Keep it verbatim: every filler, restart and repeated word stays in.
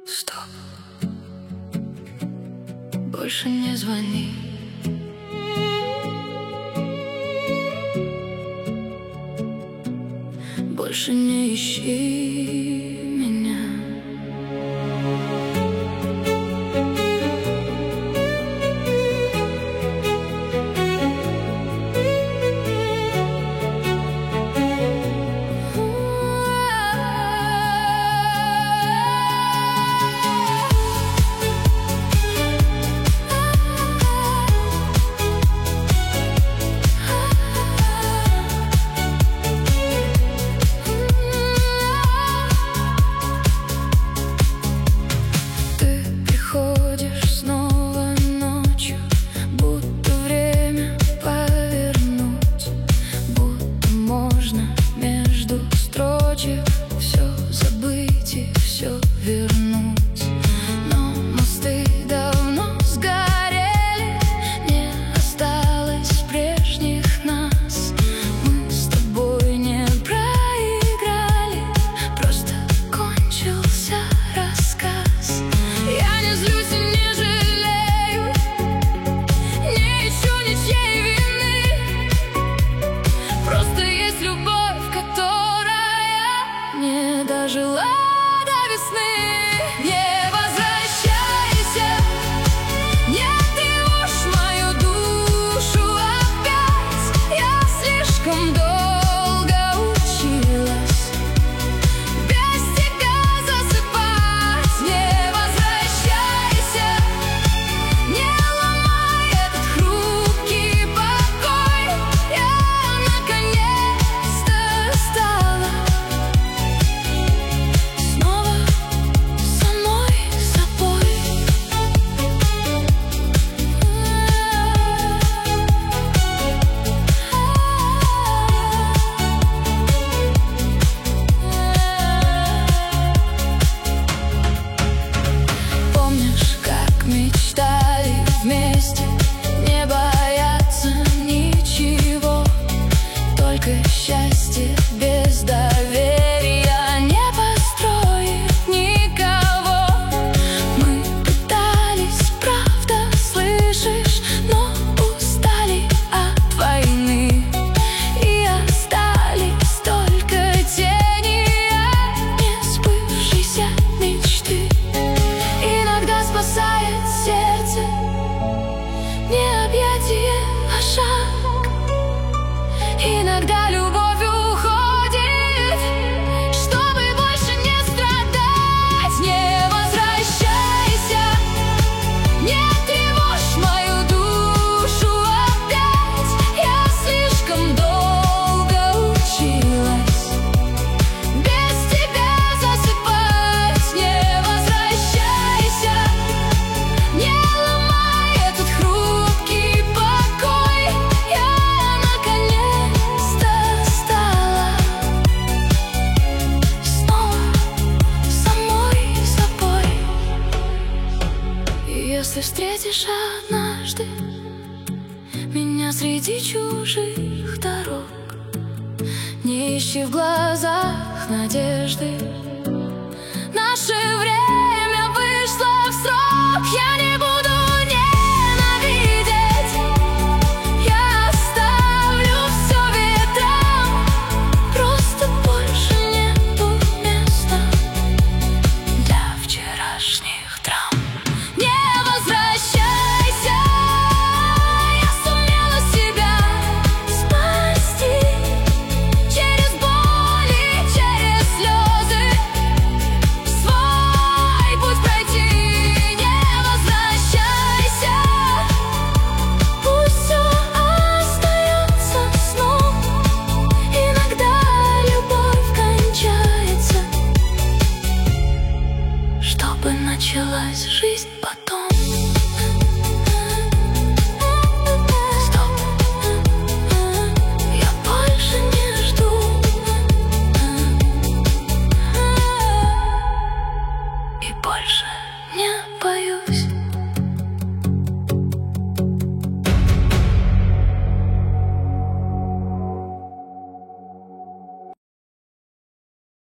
Стоп. Больше не звони. Больше не ищи меня. Все забыть и все вернуть. Но мосты давно сгорели, не осталось прежних нас. Мы с тобой не проиграли, просто кончился рассказ. Я не злюсь и не жалею, не ищу ничьей вины. Просто есть любовь, которая не дожила до весны. Не возвращайся, не тревожь мою душу опять. Я слишком долго училась без тебя засыпать. Не возвращайся, не ломай этот хрупкий покой. Я наконец-то стала вместе, не бояться ничего, только счастье без доверия не построит никого. Мы пытались, правда, слышишь, но устали от войны, и остались только тени несбывшейся мечты. Иногда спасает сердце не объятие, а шаг. Иногда любовь уходит, чтобы больше не страдать. Не возвращайся, не тревожь мою душу опять. Я слишком долго училась без тебя засыпать. Не возвращайся, не ломай этот хрупкий покой. Я наконец-то стала снова самой собой. И если встретишь однажды меня среди чужих дорог, не ищи в глазах надежды. Наше время вышло в срок. Я не буду ненавидеть, я оставлю все ветрам. Просто больше нету места для вчерашних драм. Не возвращайся, я сумела себя спасти. Через боль и через слезы свой путь пройти. Не возвращайся, пусть все остается сном. Иногда любовь кончается, чтобы началась жизнь потом.